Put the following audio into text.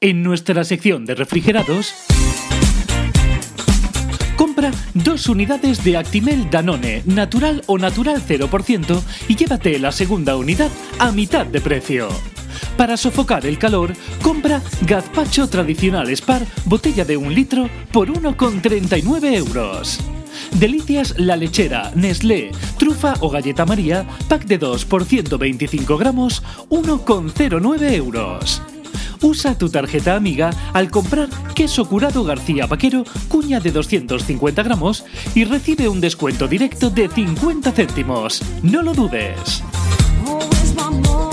En nuestra sección de refrigerados, compra 2 unidades de Actimel Danone, natural o natural 0% y llévate la segunda unidad a mitad de precio. Para sofocar el calor, compra Gazpacho Tradicional Spar, botella de 1 litro por 1,39 €. Delicias La Lechera, Nestlé, trufa o galleta María, pack de 2 por 125 gramos, 1,09 €. Usa tu tarjeta amiga al comprar queso curado García Vaquero, cuña de 250 gramos y recibe un descuento directo de 50 céntimos. ¡No lo dudes!